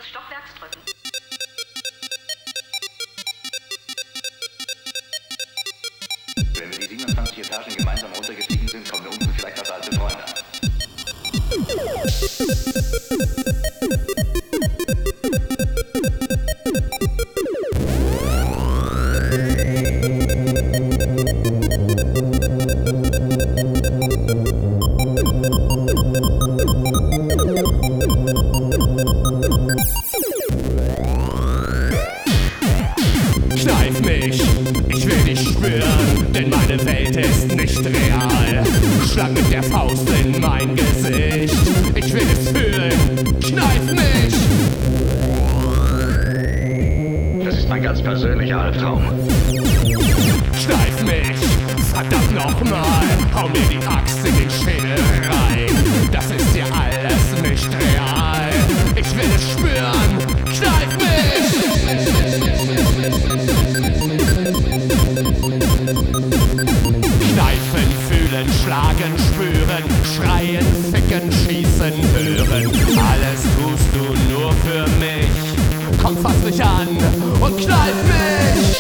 Stockwerks drücken. Wenn wir die 27 Etagen gemeinsam runtergestiegen sind, kommen wir unten vielleicht als alte Freunde an. Kneif mich, ich will dich spüren, denn meine Welt ist nicht real. Schlag mit der Faust in mein Gesicht, ich will es fühlen, kneif mich! Das ist mein ganz persönlicher Albtraum. Kneif mich, verdammt nochmal, hau mir die Axt in den Schädel rein. Das ist hier alles nicht real, ich will es spüren, kneif mich! Kneifen, fühlen, schlagen, spüren, schreien, ficken, schießen, hören. Alles tust du nur für mich. Komm, fass mich an und kneif mich!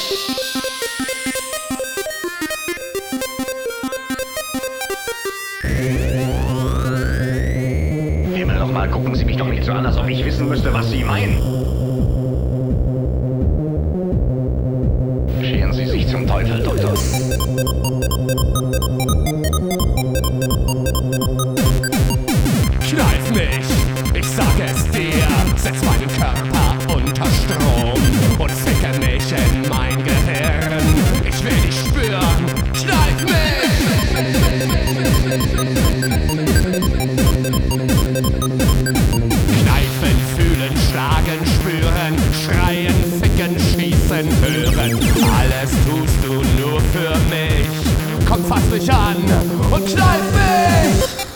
Himmel nochmal, gucken Sie mich doch nicht so an, als ob ich wissen müsste, was Sie meinen. Scheren Sie sich zum Teufel, Doktor. Kneif mich, ich sag es dir, setz meinen Körper unter Strom und ficke mich in mein Gehirn. Ich will dich spüren, kneif mich! Kneifen, fühlen, schlagen, spüren, schreien, ficken, schießen, hören. Alles tust du nur für mich. Komm, fass mich an und kneif mich!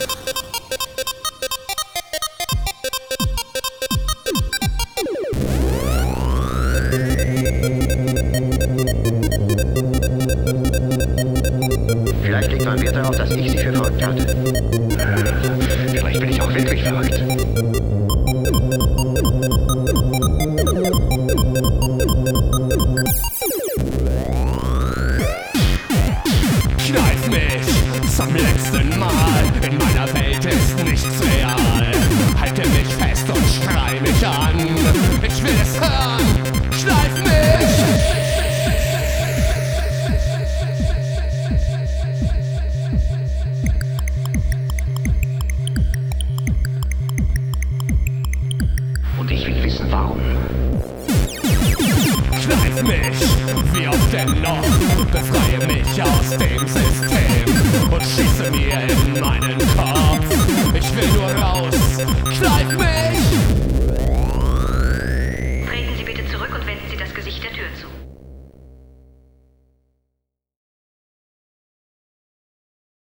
Vielleicht legt man Wert darauf, dass ich Sie für verrückt halte. Vielleicht bin ich auch wirklich verrückt. Kneif mich zum letzten Mal, in meiner Welt ist nichts real. Halte mich fest und schrei mich an, ich will es hören, kneif mich! Und ich will wissen, warum. Kneif mich, wie oft denn noch, befreie mich aus dem System und schieße mir in meinen Kopf. Ich will nur raus, kneif mich! Treten Sie bitte zurück und wenden Sie das Gesicht der Tür zu.